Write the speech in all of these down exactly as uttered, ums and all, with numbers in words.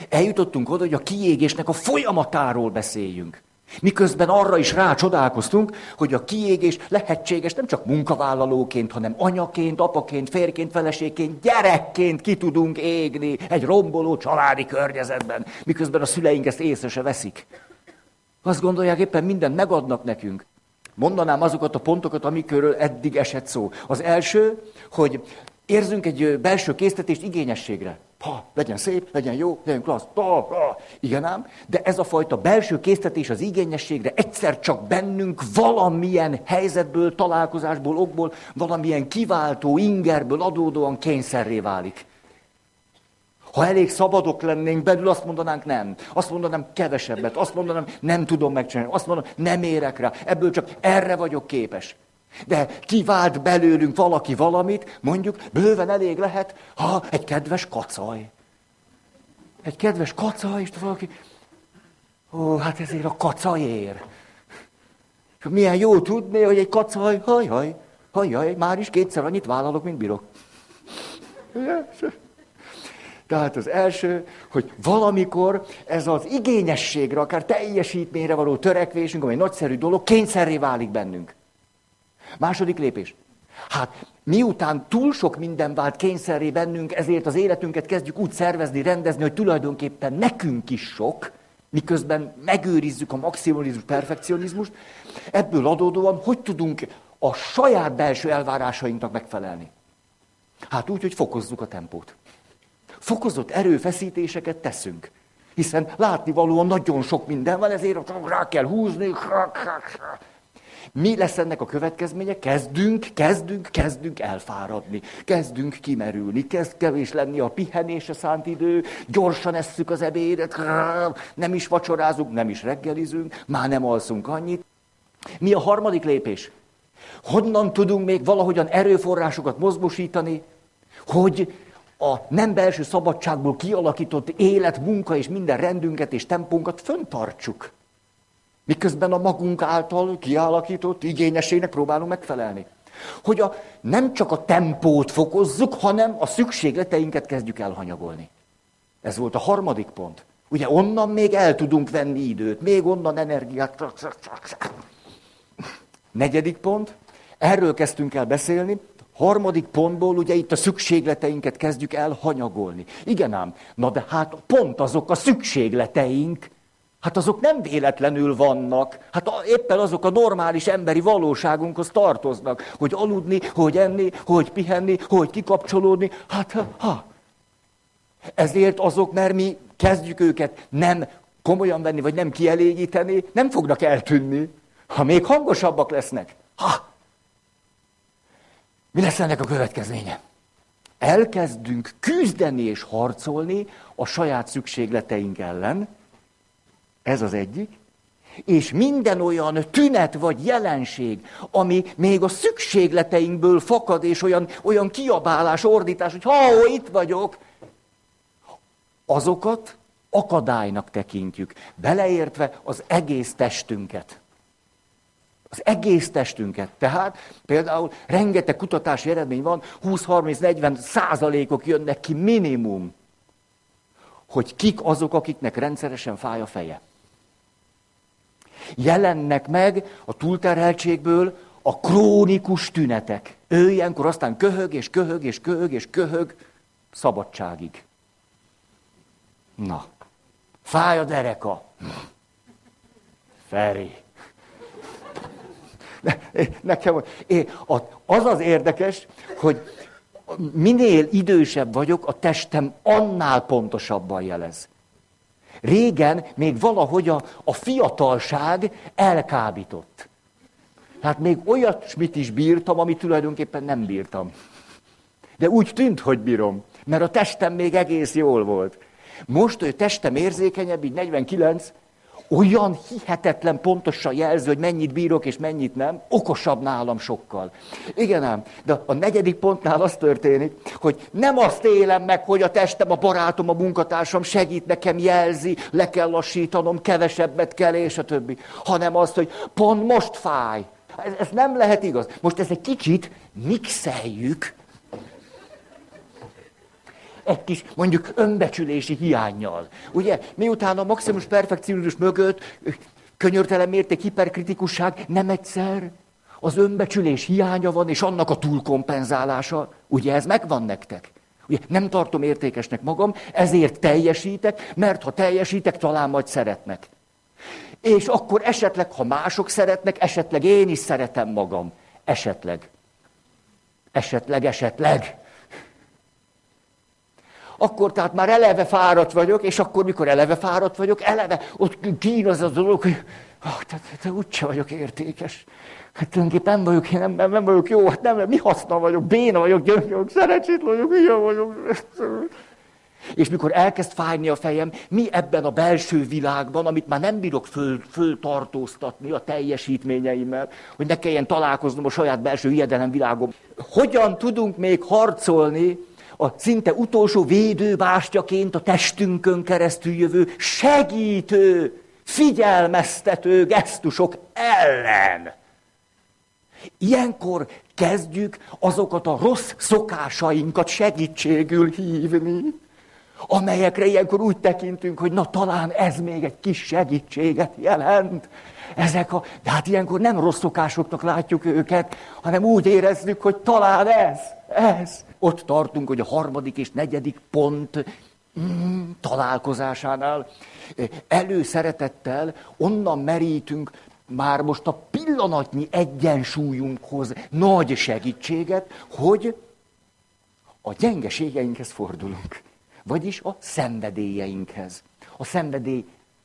Eljutottunk oda, hogy a kiégésnek a folyamatáról beszéljünk. Miközben arra is rácsodálkoztunk, hogy a kiégés lehetséges nem csak munkavállalóként, hanem anyaként, apaként, férjként, feleségként, gyerekként ki tudunk égni egy romboló családi környezetben, miközben a szüleink ezt észre se veszik. Azt gondolják, éppen mindent megadnak nekünk. Mondanám azokat a pontokat, amikről eddig esett szó. Az első, hogy érzünk egy belső késztetést igényességre. Ha, legyen szép, legyen jó, legyen klassz. Ha, ha. Igen ám, de ez a fajta belső késztetés az igényességre egyszer csak bennünk valamilyen helyzetből, találkozásból, okból, valamilyen kiváltó ingerből adódóan kényszerré válik. Ha elég szabadok lennénk belül, azt mondanánk nem. Azt mondanám kevesebbet, azt mondanám nem tudom megcsinálni, azt mondanám nem érek rá, ebből csak erre vagyok képes. De kivált belőlünk valaki valamit, mondjuk bőven elég lehet, ha egy kedves kacaj. Egy kedves kacaj, és valaki, ó, hát ezért a kacajér. Milyen jó tudni, hogy egy kacaj, hajhaj, hajhaj, már is kétszer annyit vállalok, mint bírok. Tehát az első, hogy valamikor ez az igényességre, akár teljesítményre való törekvésünk, amely nagyszerű dolog, kényszerré válik bennünk. Második lépés. Hát miután túl sok minden vált kényszerré bennünk, ezért az életünket kezdjük úgy szervezni, rendezni, hogy tulajdonképpen nekünk is sok, miközben megőrizzük a maximalizmus, perfekcionizmust, ebből adódóan hogy tudunk a saját belső elvárásainknak megfelelni? Hát úgy, hogy fokozzuk a tempót. Fokozott erőfeszítéseket teszünk. Hiszen látnivalóan nagyon sok minden van, ezért rá kell húzni. Mi lesz ennek a következménye? Kezdünk, kezdünk, kezdünk elfáradni. Kezdünk kimerülni, kezd kevés lenni a pihenésre szánt idő, gyorsan esszük az ebédet, nem is vacsorázunk, nem is reggelizünk, már nem alszunk annyit. Mi a harmadik lépés? Honnan tudunk még valahogyan erőforrásokat mozgósítani, hogy a nem belső szabadságból kialakított élet, munka és minden rendünket és tempónkat föntartsuk? Miközben a magunk által kialakított igényességnek próbálunk megfelelni. Hogy a, nem csak a tempót fokozzuk, hanem a szükségleteinket kezdjük elhanyagolni. Ez volt a harmadik pont. Ugye onnan még el tudunk venni időt, még onnan energiát. Negyedik pont, erről kezdtünk el beszélni. Harmadik pontból ugye itt a szükségleteinket kezdjük elhanyagolni. Igen ám, na de hát pont azok a szükségleteink, hát azok nem véletlenül vannak, hát éppen azok a normális emberi valóságunkhoz tartoznak, hogy aludni, hogy enni, hogy pihenni, hogy kikapcsolódni, hát ha. Ezért azok, mert mi kezdjük őket nem komolyan venni, vagy nem kielégíteni, nem fognak eltűnni, ha még hangosabbak lesznek. Ha! Mi lesz ennek a következménye? Elkezdünk küzdeni és harcolni a saját szükségleteink ellen, ez az egyik, és minden olyan tünet vagy jelenség, ami még a szükségleteinkből fakad, és olyan, olyan kiabálás, ordítás, hogy ha, ó, itt vagyok, azokat akadálynak tekintjük, beleértve az egész testünket. Az egész testünket. Tehát például rengeteg kutatási eredmény van, húsz, harminc, negyven százalékok jönnek ki minimum, hogy kik azok, akiknek rendszeresen fáj a feje. Jelennek meg a túlterheltségből a krónikus tünetek. Ő ilyenkor aztán köhög, és köhög, és köhög, és köhög, szabadságig. Na, fáj a dereka. Feri. Nekem az az érdekes, hogy minél idősebb vagyok, a testem annál pontosabban jelez. Régen még valahogy a, a fiatalság elkábított. Hát még olyasmit is bírtam, amit tulajdonképpen nem bírtam. De úgy tűnt, hogy bírom, mert a testem még egész jól volt. Most ő testem érzékenyebb, így negyvenkilenc, olyan hihetetlen pontosan jelző, hogy mennyit bírok és mennyit nem, okosabb nálam sokkal. Igen ám, de a negyedik pontnál az történik, hogy nem azt élem meg, hogy a testem, a barátom, a munkatársam segít nekem, jelzi, le kell lassítanom, kevesebbet kell, és a többi, hanem azt, hogy pont most fáj. Ez, ez nem lehet igaz. Most ezt egy kicsit mixeljük. egy kis, mondjuk önbecsülési hiánnyal. Ugye, miután a maximus perfekcionizmus mögött könyörtelen mérték, hiperkritikusság, nem egyszer az önbecsülés hiánya van, és annak a túlkompenzálása. Ugye ez megvan nektek? Ugye nem tartom értékesnek magam, ezért teljesítek, mert ha teljesítek, talán majd szeretnek. És akkor esetleg, ha mások szeretnek, esetleg én is szeretem magam. Esetleg. Esetleg, esetleg. Akkor tehát már eleve fáradt vagyok, és akkor, mikor eleve fáradt vagyok, eleve ott kínoz az dolog, hogy oh, te, te, te úgyse vagyok értékes. Hát tulajdonképpen nem vagyok, én nem, nem, nem vagyok jó, hát nem, mi haszna vagyok, béna vagyok, gyöngyök vagyok, szerencsétlen vagyok, ilyen vagyok. És mikor elkezd fájni a fejem, mi ebben a belső világban, amit már nem bírok föl, föltartóztatni a teljesítményeimmel, hogy ne kelljen találkoznom a saját belső hiedelemvilágom. Hogyan tudunk még harcolni a szinte utolsó védőbástyaként a testünkön keresztül jövő segítő, figyelmeztető gesztusok ellen? Ilyenkor kezdjük azokat a rossz szokásainkat segítségül hívni, amelyekre ilyenkor úgy tekintünk, hogy na talán ez még egy kis segítséget jelent. Ezek a, de hát ilyenkor nem rossz szokásoknak látjuk őket, hanem úgy érezzük, hogy talán ez, ez. Ott tartunk, hogy a harmadik és negyedik pont mm, találkozásánál előszeretettel onnan merítünk már most a pillanatnyi egyensúlyunkhoz nagy segítséget, hogy a gyengeségeinkhez fordulunk. Vagyis a szenvedélyeinkhez. A szenvedély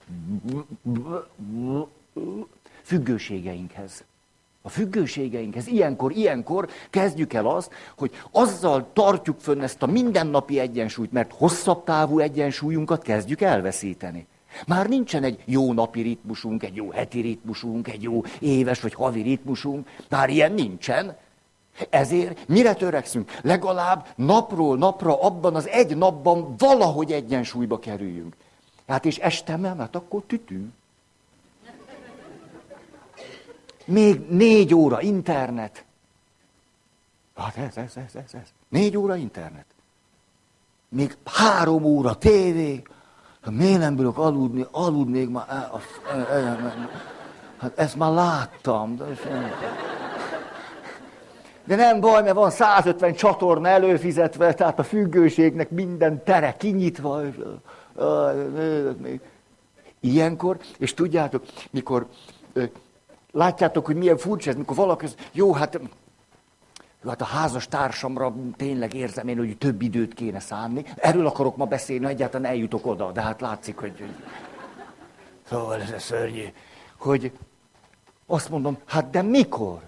függőségeinkhez. A függőségeinkhez. Ilyenkor, ilyenkor kezdjük el azt, hogy azzal tartjuk fönn ezt a mindennapi egyensúlyt, mert hosszabb távú egyensúlyunkat kezdjük elveszíteni. Már nincsen egy jó napi ritmusunk, egy jó heti ritmusunk, egy jó éves vagy havi ritmusunk. Már ilyen nincsen. Ezért mire törekszünk? Legalább napról napra abban az egy napban valahogy egyensúlyba kerüljünk. Hát és este nem, hát akkor tütű. Még négy óra internet. Hát ez, ez, ez, ez, ez. Négy óra internet. Még három óra tévé. Hát miért nem bírok aludni? Aludnék már. Hát ezt már láttam. De, de nem baj, mert van százötven csatorna előfizetve, tehát a függőségnek minden tere kinyitva. Ilyenkor, és tudjátok, mikor látjátok, hogy milyen furcsa ez, mikor valaki, jó, hát, hát a házas társamra tényleg érzem én, hogy több időt kéne szánni. Erről akarok ma beszélni, egyáltalán eljutok oda, de hát látszik, hogy... Szóval ez a szörnyű, hogy azt mondom, hát de mikor?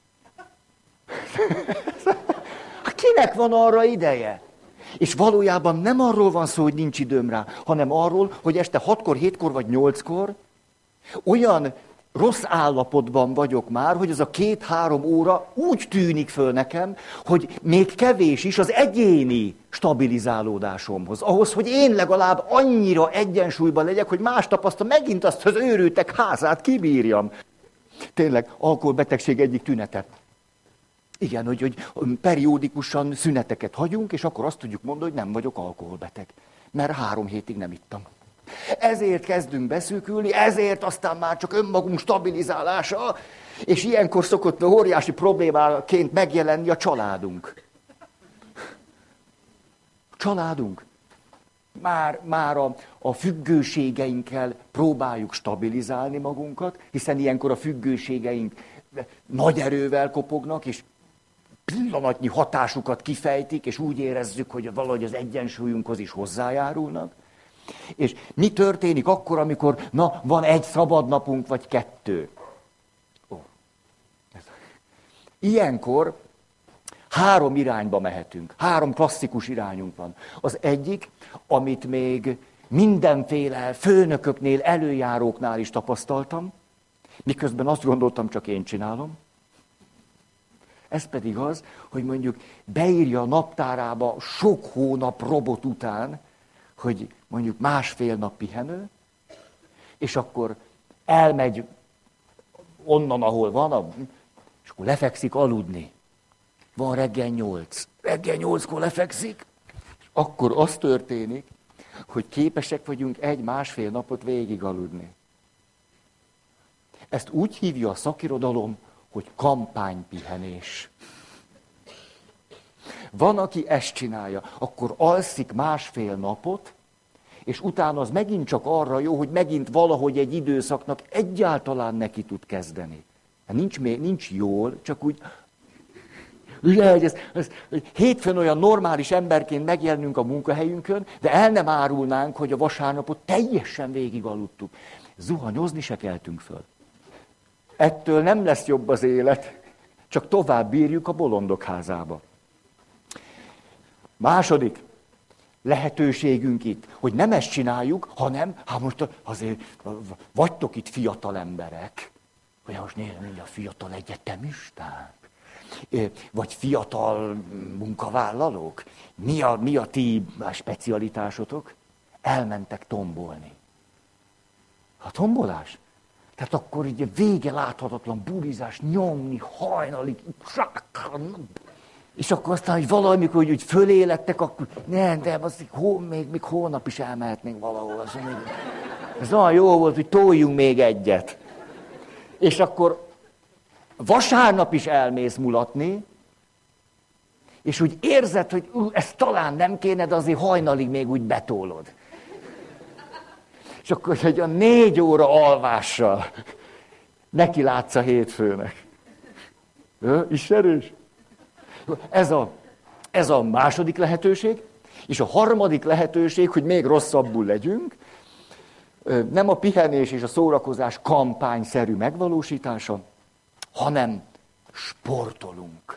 Kinek van arra ideje? És valójában nem arról van szó, hogy nincs időm rá, hanem arról, hogy este hatkor, hétkor vagy nyolckor olyan rossz állapotban vagyok már, hogy az a két-három óra úgy tűnik föl nekem, hogy még kevés is az egyéni stabilizálódásomhoz. Ahhoz, hogy én legalább annyira egyensúlyban legyek, hogy másnap azt a megint azt az őrültek házát kibírjam. Tényleg, alkoholbetegség egyik tünete. Igen, hogy, hogy periódikusan szüneteket hagyunk, és akkor azt tudjuk mondani, hogy nem vagyok alkoholbeteg. Mert három hétig nem ittam. Ezért kezdünk beszűkülni, ezért aztán már csak önmagunk stabilizálása, és ilyenkor szokott óriási problémáként megjelenni a családunk. Családunk. Már, már a, a függőségeinkkel próbáljuk stabilizálni magunkat, hiszen ilyenkor a függőségeink nagy erővel kopognak, és pillanatnyi hatásukat kifejtik, és úgy érezzük, hogy valahogy az egyensúlyunkhoz is hozzájárulnak. És mi történik akkor, amikor na, van egy szabad napunk, vagy kettő? Ó. Ilyenkor három irányba mehetünk. Három klasszikus irányunk van. Az egyik, amit még mindenféle főnököknél, előjáróknál is tapasztaltam, miközben azt gondoltam, csak én csinálom. Ez pedig az, hogy mondjuk beírja a naptárába sok hónap robot után, hogy mondjuk másfél nap pihenő, és akkor elmegy onnan, ahol van, és akkor lefekszik aludni. Van reggel nyolc. Reggel nyolckor lefekszik, és akkor az történik, hogy képesek vagyunk egy-másfél napot végig aludni. Ezt úgy hívja a szakirodalom, hogy kampánypihenés. Van, aki ezt csinálja, akkor alszik másfél napot, és utána az megint csak arra jó, hogy megint valahogy egy időszaknak egyáltalán neki tud kezdeni. Nincs, nincs jól, csak úgy... Ugye, hogy ez, ez, hogy hétfőn olyan normális emberként megjelenünk a munkahelyünkön, de el nem árulnánk, hogy a vasárnapot teljesen végig aludtuk. Zuhanyozni se keltünk föl. Ettől nem lesz jobb az élet, csak tovább bírjuk a bolondok házába. Második lehetőségünk itt, hogy nem ezt csináljuk, hanem, hát most azért vagytok itt fiatal emberek, hogy most nézd, mindjárt fiatal egyetemisták, vagy fiatal munkavállalók. Mi a, mi a ti specialitásotok? Elmentek tombolni. A tombolás? Tehát akkor így vége láthatatlan bulizás, nyomni, hajnalig, és akkor aztán, hogy valamikor hogy úgy fölélettek, akkor nem, de az, hó, még, még holnap is elmehetnénk valahol. Az, még, ez nagyon jó volt, hogy toljunk még egyet. És akkor vasárnap is elmész mulatni, és úgy érzed, hogy ú, ezt talán nem kéne, de azért hajnalig még úgy betólod. És akkor egy a négy óra alvással neki látsz a hétfőnek. Ismerős? Ez a, ez a második lehetőség, és a harmadik lehetőség, hogy még rosszabbul legyünk, nem a pihenés és a szórakozás kampányszerű megvalósítása, hanem sportolunk.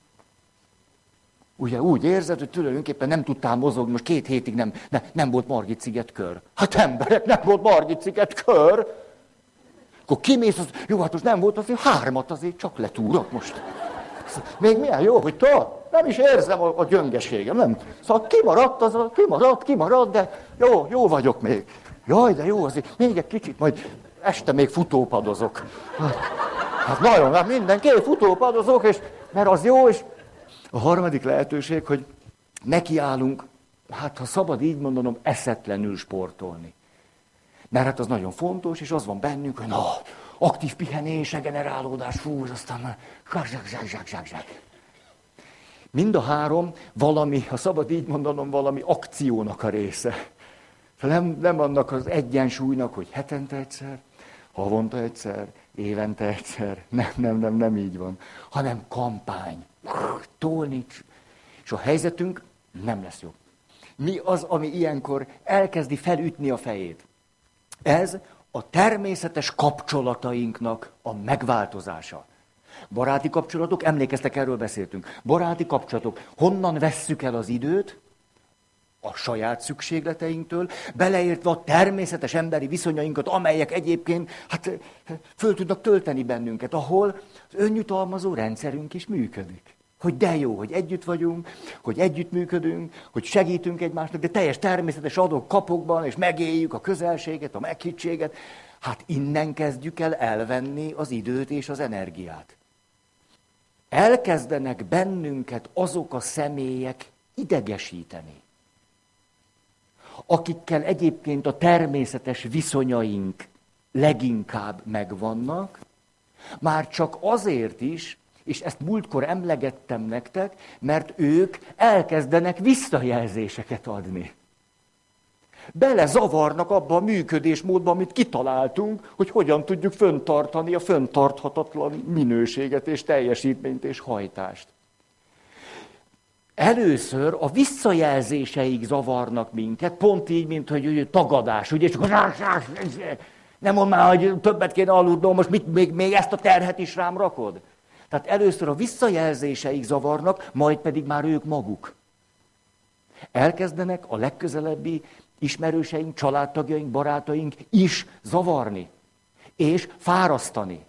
Ugye úgy érzed, hogy tulajdonképpen nem tudtál mozogni, most két hétig nem, ne, nem volt Margit-sziget kör. Hát emberek, nem volt Margit-sziget kör. Akkor kimész, az, jó, hát most nem volt, azért hármat azért csak letúrok most. Még milyen jó, hogy te, nem is érzem a, a gyöngeségem, nem. Szóval kimaradt, az a, kimaradt, kimaradt, de jó, jó vagyok még. Jaj, de jó, azért még egy kicsit, majd este még futópadozok. Hát, hát nagyon, hát mindenki futópadozok, és, mert az jó, és a harmadik lehetőség, hogy nekiállunk, hát ha szabad így mondanom, eszetlenül sportolni. Mert hát az nagyon fontos, és az van bennünk, hogy na, aktív pihenés, generálódás, fú, aztán már zsák, zsák, zsák, zsák, zsák, zsák. Mind a három valami, ha szabad így mondanom, valami akciónak a része. Nem, nem annak az egyensúlynak, hogy hetente egyszer, havonta egyszer, évente egyszer, nem, nem, nem, nem így van, hanem kampány. Tolni, és a helyzetünk nem lesz jobb. Mi az, ami ilyenkor elkezdi felütni a fejét? Ez a természetes kapcsolatainknak a megváltozása. Baráti kapcsolatok, emlékeztek, erről beszéltünk. Baráti kapcsolatok, honnan vesszük el az időt? A saját szükségleteinktől, beleértve a természetes emberi viszonyainkat, amelyek egyébként hát, föl tudnak tölteni bennünket, ahol az önjutalmazó rendszerünk is működik. Hogy de jó, hogy együtt vagyunk, hogy együtt működünk, hogy segítünk egymásnak, de teljes természetes adok-kapokban, és megéljük a közelséget, a meghittséget. Hát innen kezdjük el elvenni az időt és az energiát. Elkezdenek bennünket azok a személyek idegesíteni, akikkel egyébként a természetes viszonyaink leginkább megvannak, már csak azért is, és ezt múltkor emlegettem nektek, mert ők elkezdenek visszajelzéseket adni. Belezavarnak abba a működésmódba, amit kitaláltunk, hogy hogyan tudjuk föntartani a föntarthatatlan minőséget és teljesítményt és hajtást. Először a visszajelzéseik zavarnak minket, pont így, mint hogy tagadás, ugye, csak nem mond már, hogy többet kéne aludnom, most mit, még, még ezt a terhet is rám rakod? Tehát először a visszajelzéseik zavarnak, majd pedig már ők maguk. Elkezdenek a legközelebbi ismerőseink, családtagjaink, barátaink is zavarni, és fárasztani.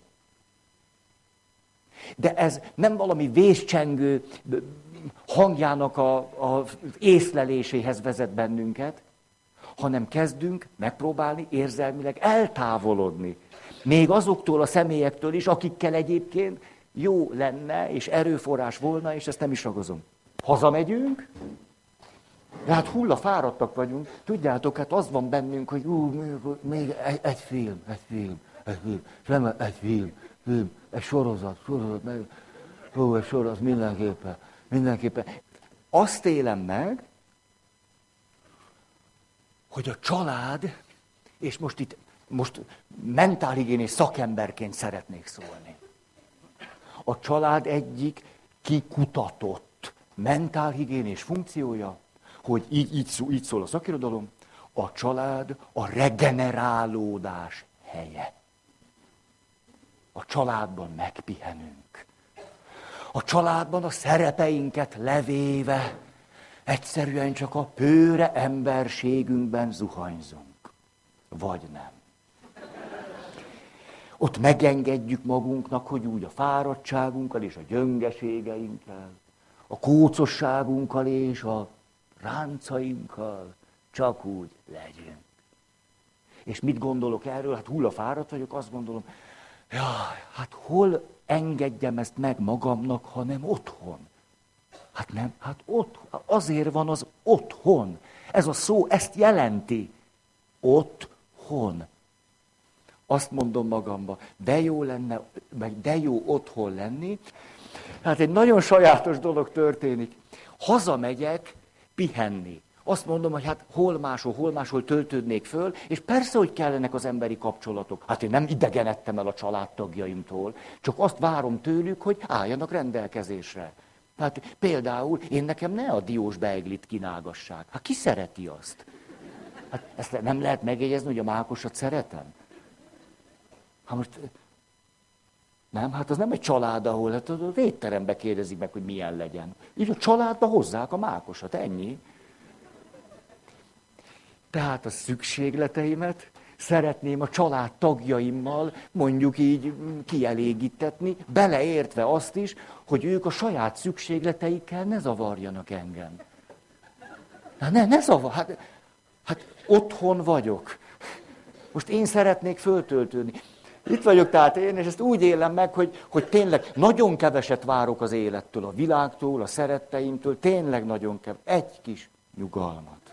De ez nem valami vészcsengő hangjának a, a észleléséhez vezet bennünket, hanem kezdünk megpróbálni érzelmileg eltávolodni. Még azoktól a személyektől is, akikkel egyébként jó lenne, és erőforrás volna, és ezt nem is ragozom. Hazamegyünk, De hát hulla fáradtak vagyunk. Tudjátok, hát az van bennünk, hogy ú, még, még egy, egy film, egy film, egy film, nem, egy film, film, egy sorozat, sorozat, meg, hú, egy sorozat, mindenképpen, mindenképpen. Azt élem meg, hogy a család, és most itt, most mentálhigiénés szakemberként szeretnék szólni. A család egyik kikutatott mentálhigiénés funkciója, hogy így, így, szól, így szól a szakirodalom, a család a regenerálódás helye. A családban megpihenünk. A családban a szerepeinket levéve egyszerűen csak a pőre emberségünkben zuhanyzunk. Vagy nem. Ott megengedjük magunknak, hogy úgy a fáradtságunkkal és a gyöngeségeinkkel, a kócosságunkkal és a ráncainkkal csak úgy legyünk. És mit gondolok erről? Hát hullafáradt vagyok, azt gondolom, jaj, hát hol engedjem ezt meg magamnak, hanem otthon. Hát nem, hát ott, azért van az otthon. Ez a szó ezt jelenti. Otthon. Azt mondom magamba, de jó lenne, meg de jó otthon lenni. Hát egy nagyon sajátos dolog történik. Hazamegyek pihenni. Azt mondom, hogy hát hol máshol, hol máshol töltődnék föl, és persze, hogy kellenek az emberi kapcsolatok. Hát én nem idegenedtem el a családtagjaimtól, csak azt várom tőlük, hogy álljanak rendelkezésre. Hát például én nekem ne a diós beiglit kínálgassák. Hát ki szereti azt? Hát ezt nem lehet megjegyezni, hogy a mákosat szeretem? Hát most... Nem, hát az nem egy család, ahol hát az étterembe kérdezik meg, hogy milyen legyen. Így a családba hozzák a mákosat, ennyi. Tehát a szükségleteimet szeretném a család tagjaimmal mondjuk így kielégítetni, beleértve azt is, hogy ők a saját szükségleteikkel ne zavarjanak engem. Hát ne, ne zavar, hát, hát otthon vagyok. Most én szeretnék föltöltődni. Itt vagyok tehát én, és ezt úgy élem meg, hogy, hogy tényleg nagyon keveset várok az élettől, a világtól, a szeretteimtől, tényleg nagyon keveset. Egy kis nyugalmat.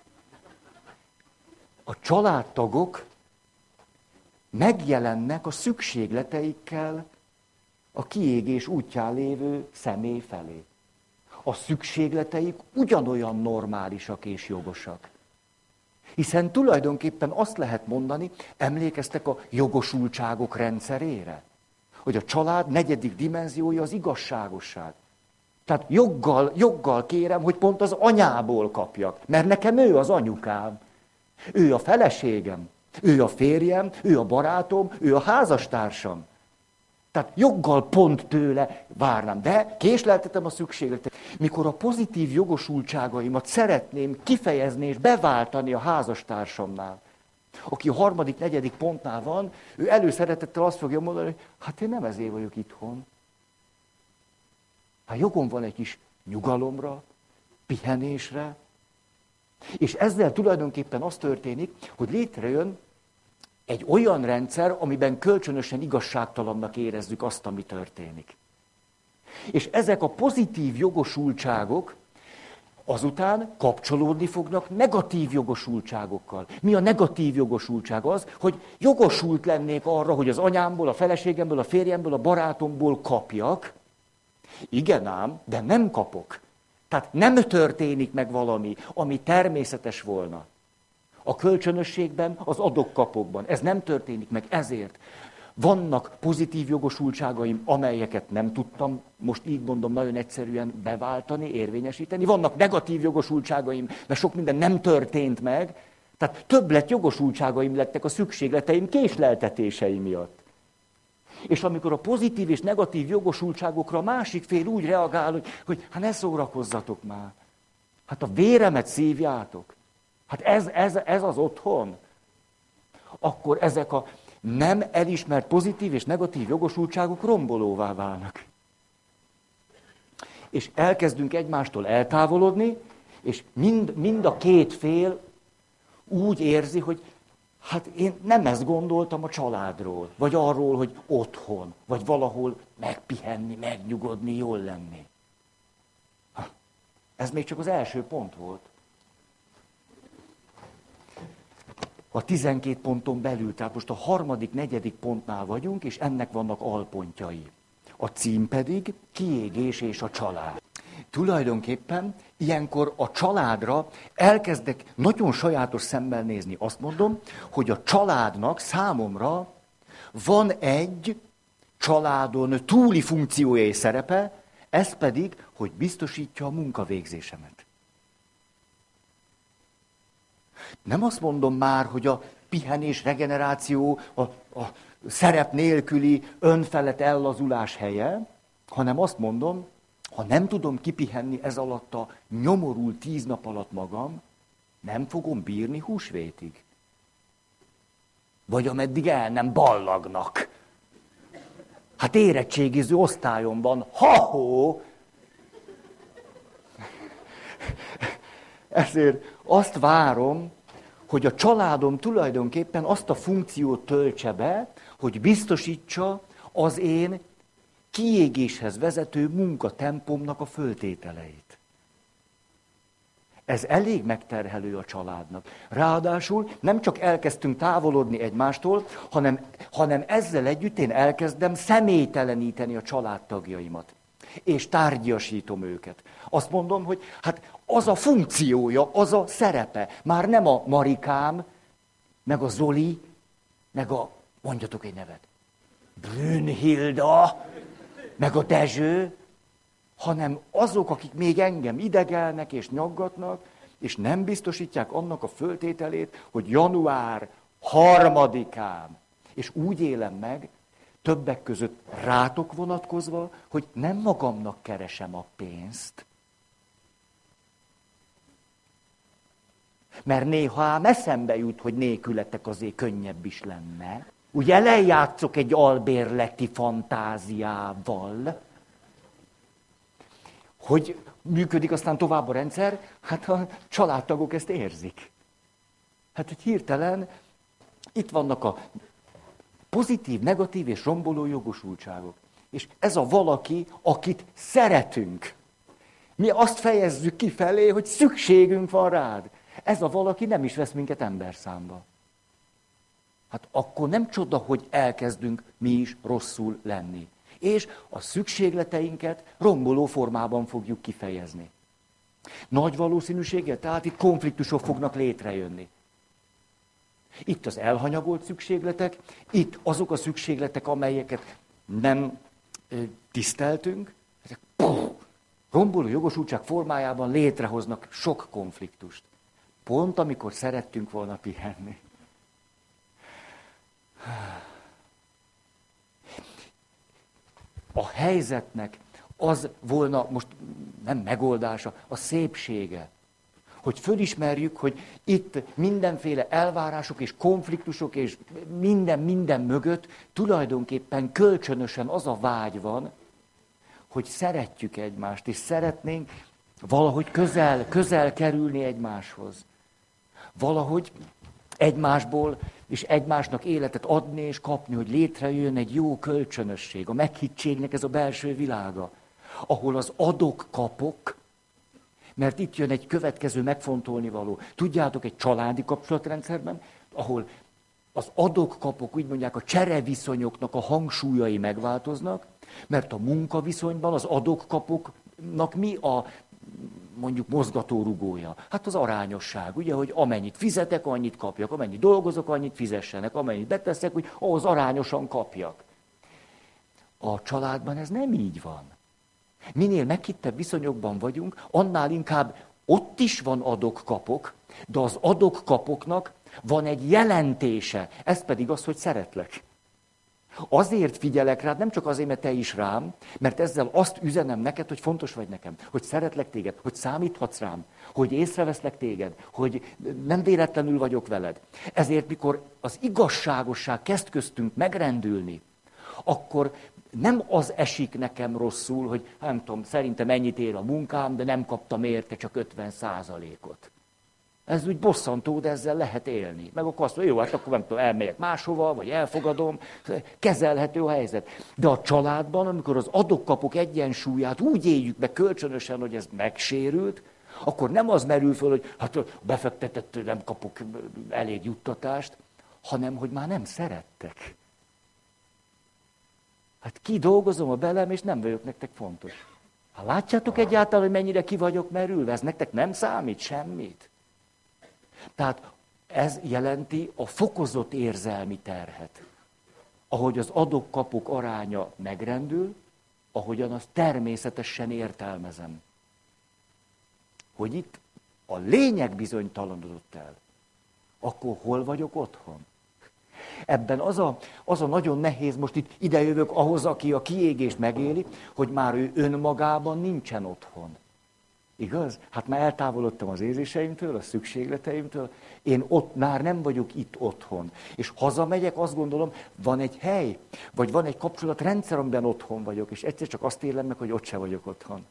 A családtagok megjelennek a szükségleteikkel a kiégés útján lévő személy felé. A szükségleteik ugyanolyan normálisak és jogosak. Hiszen tulajdonképpen azt lehet mondani, emlékeztek a jogosultságok rendszerére? Hogy a család negyedik dimenziója az igazságosság. Tehát joggal, joggal kérem, hogy pont az anyából kapjak, mert nekem ő az anyukám. Ő a feleségem, ő a férjem, ő a barátom, ő a házastársam. Tehát joggal pont tőle várnám, de késleltetem a szükségletet. Mikor a pozitív jogosultságaimat szeretném kifejezni és beváltani a házastársamnál, aki a harmadik, negyedik pontnál van, ő előszeretettel azt fogja mondani, hogy hát én nem ezért vagyok itthon. Hát jogom van egy kis nyugalomra, pihenésre, és ezzel tulajdonképpen az történik, hogy létrejön egy olyan rendszer, amiben kölcsönösen igazságtalannak érezzük azt, ami történik. És ezek a pozitív jogosultságok azután kapcsolódni fognak negatív jogosultságokkal. Mi a negatív jogosultság? Az, hogy jogosult lennék arra, hogy az anyámból, a feleségemből, a férjemből, a barátomból kapjak. Igen ám, de nem kapok. Tehát nem történik meg valami, ami természetes volna. A kölcsönösségben, az adok-kapokban. Ez nem történik meg, ezért vannak pozitív jogosultságaim, amelyeket nem tudtam, most így mondom, nagyon egyszerűen beváltani, érvényesíteni. Vannak negatív jogosultságaim, mert sok minden nem történt meg. Tehát többlet jogosultságaim lettek a szükségleteim késleltetései miatt. És amikor a pozitív és negatív jogosultságokra a másik fél úgy reagál, hogy, hogy hát ne szórakozzatok már. Hát a véremet szívjátok. Hát ez, ez, ez az otthon. Akkor ezek a nem elismert pozitív és negatív jogosultságok rombolóvá válnak. És elkezdünk egymástól eltávolodni, és mind, mind a két fél úgy érzi, hogy hát én nem ezt gondoltam a családról, vagy arról, hogy otthon, vagy valahol megpihenni, megnyugodni, jól lenni. Ez még csak az első pont volt. A tizenkét ponton belül, tehát most a harmadik, negyedik pontnál vagyunk, és ennek vannak alpontjai. A cím pedig kiégés és a család. Tulajdonképpen ilyenkor a családra elkezdek nagyon sajátos szemmel nézni. Azt mondom, hogy a családnak számomra van egy családon túli funkciója és szerepe, ez pedig, hogy biztosítja a munkavégzésemet. Nem azt mondom már, hogy a pihenés, regeneráció, a, a szerep nélküli önfelett ellazulás helye, hanem azt mondom, ha nem tudom kipihenni ez alatt a nyomorult tíz nap alatt magam, nem fogom bírni húsvétig. Vagy ameddig el nem ballagnak. Hát érettségiző osztályomban, ha-hó! Ezért azt várom, hogy a családom tulajdonképpen azt a funkciót töltse be, hogy biztosítsa az én kiégéshez vezető munkatempomnak a föltételeit. Ez elég megterhelő a családnak. Ráadásul nem csak elkezdtünk távolodni egymástól, hanem, hanem ezzel együtt én elkezdem személyteleníteni a családtagjaimat. És tárgyasítom őket. Azt mondom, hogy hát az a funkciója, az a szerepe. Már nem a Marikám, meg a Zoli, meg a, mondjatok egy nevet, Brünnhilda, meg a Dezső, hanem azok, akik még engem idegelnek és nyaggatnak, és nem biztosítják annak a föltételét, hogy január harmadikán, és úgy élem meg, többek között rátok vonatkozva, hogy nem magamnak keresem a pénzt. Mert néha ám eszembe jut, hogy nélkületek azért könnyebb is lenne. Ugye lejátszok egy albérleti fantáziával. Hogy működik aztán tovább a rendszer? Hát a családtagok ezt érzik. Hát, hogy hirtelen itt vannak a pozitív, negatív és romboló jogosultságok. És ez a valaki, akit szeretünk. Mi azt fejezzük kifelé, hogy szükségünk van rád. Ez a valaki nem is vesz minket emberszámba. Hát akkor nem csoda, hogy elkezdünk mi is rosszul lenni. És a szükségleteinket romboló formában fogjuk kifejezni. Nagy valószínűséggel, tehát itt konfliktusok fognak létrejönni. Itt az elhanyagolt szükségletek, itt azok a szükségletek, amelyeket nem ö, tiszteltünk, ezek puh, romboló jogosultság formájában létrehoznak sok konfliktust. Pont amikor szerettünk volna pihenni. A helyzetnek az volna most nem megoldása, a szépsége. Hogy fölismerjük, hogy itt mindenféle elvárások és konfliktusok és minden, minden mögött tulajdonképpen kölcsönösen az a vágy van, hogy szeretjük egymást, és szeretnénk valahogy közel, közel kerülni egymáshoz. Valahogy egymásból és egymásnak életet adni és kapni, hogy létrejön egy jó kölcsönösség. A meghittségnek ez a belső világa, ahol az adok-kapok, mert itt jön egy következő megfontolni való. Tudjátok, egy családi kapcsolatrendszerben, ahol az adok-kapok, úgy mondják, a csereviszonyoknak a hangsúlyai megváltoznak, mert a munkaviszonyban az adok-kapoknak mi a mondjuk mozgatórugója? Hát az arányosság, ugye, hogy amennyit fizetek, annyit kapjak, amennyit dolgozok, annyit fizessenek, amennyit beteszek, hogy ahhoz arányosan kapjak. A családban ez nem így van. Minél meghittebb viszonyokban vagyunk, annál inkább ott is van adok-kapok, de az adok-kapoknak van egy jelentése, ez pedig az, hogy szeretlek. Azért figyelek rád, nem csak azért, mert te is rám, mert ezzel azt üzenem neked, hogy fontos vagy nekem, hogy szeretlek téged, hogy számíthatsz rám, hogy észreveszlek téged, hogy nem véletlenül vagyok veled. Ezért, mikor az igazságosság kezd köztünk megrendülni, akkor nem az esik nekem rosszul, hogy nem tudom, szerintem ennyit ér a munkám, de nem kaptam érte csak ötven százalékot. Ez úgy bosszantó, de ezzel lehet élni. Meg akkor azt mondja, jó, hát akkor nem tudom, elmegyek máshova, vagy elfogadom, kezelhető a helyzet. De a családban, amikor az adok-kapok egyensúlyát úgy éljük be kölcsönösen, hogy ez megsérült, akkor nem az merül föl, hogy hát befektetettől nem kapok elég juttatást, hanem hogy már nem szerettek. Hát kidolgozom a belem, és nem vagyok nektek fontos. Hát látjátok egyáltalán, hogy mennyire ki vagyok merülve? Ez nektek nem számít semmit. Tehát ez jelenti a fokozott érzelmi terhet. Ahogy az adok-kapok aránya megrendül, ahogyan azt természetesen értelmezem. Hogy itt a lényeg bizonytalanodott el. Akkor hol vagyok otthon? Ebben az a, az a nagyon nehéz, most itt idejövök ahhoz, aki a kiégést megéli, hogy már ő önmagában nincsen otthon. Igaz? Hát már eltávolodtam az érzéseimtől, a szükségleteimtől, én ott már nem vagyok itt otthon. És hazamegyek, azt gondolom, van egy hely, vagy van egy kapcsolatrendszer, amiben otthon vagyok, és egyszer csak azt élem meg, hogy ott se vagyok otthon.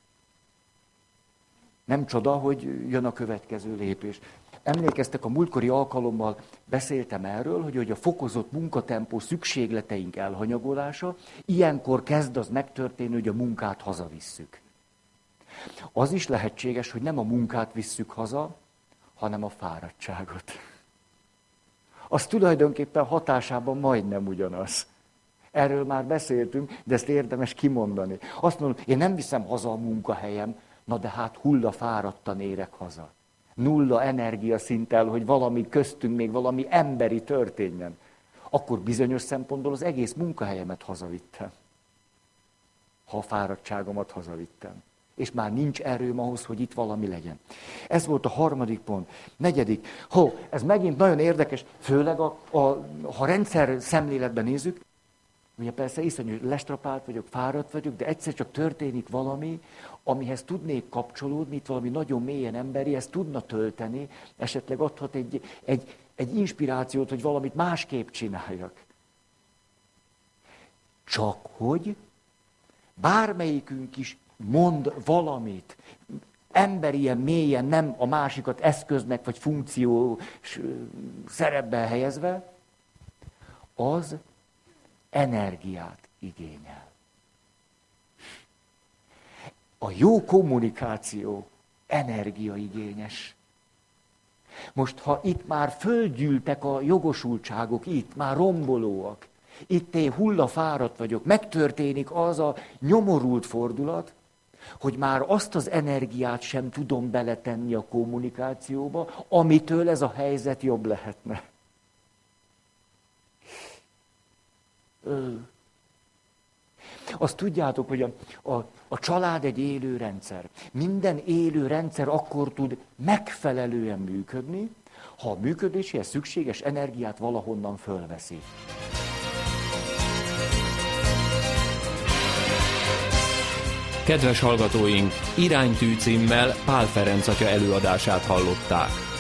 Nem csoda, hogy jön a következő lépés. Emlékeztek, a múltkori alkalommal beszéltem erről, hogy, hogy a fokozott munkatempó szükségleteink elhanyagolása, ilyenkor kezd az megtörténni, hogy a munkát hazavisszük. Az is lehetséges, hogy nem a munkát visszük haza, hanem a fáradtságot. Az tulajdonképpen hatásában majdnem ugyanaz. Erről már beszéltünk, de ezt érdemes kimondani. Azt mondom, én nem viszem haza a munkahelyem, na de hát hulla fáradtan érek haza. Nulla energia szinttel, hogy valami köztünk még valami emberi történjen. Akkor bizonyos szempontból az egész munkahelyemet hazavittem. Ha a fáradtságomat hazavittem. És már nincs erőm ahhoz, hogy itt valami legyen. Ez volt a harmadik pont. Negyedik. Ho, ez megint nagyon érdekes, főleg a, a, ha rendszer szemléletben nézzük, ugye persze iszonyú lestrapált vagyok, fáradt vagyok, de egyszer csak történik valami, amihez tudnék kapcsolódni, itt valami nagyon mélyen emberi, ezt tudna tölteni, esetleg adhat egy, egy, egy inspirációt, hogy valamit másképp csináljak. Csak hogy bármelyikünk is mond valamit, ember ilyen mélyen, nem a másikat eszköznek vagy funkció szerepben helyezve, az energiát igényel. A jó kommunikáció energiaigényes. Most, ha itt már földgyűltek a jogosultságok, itt már rombolóak, itt én hullafáradt vagyok, megtörténik az a nyomorult fordulat, hogy már azt az energiát sem tudom beletenni a kommunikációba, amitől ez a helyzet jobb lehetne. Ö. Azt tudjátok, hogy a, a, a család egy élő rendszer. Minden élő rendszer akkor tud megfelelően működni, ha a működéséhez szükséges energiát valahonnan fölveszi. Kedves hallgatóink, Iránytű címmel Pál Ferenc atya előadását hallották.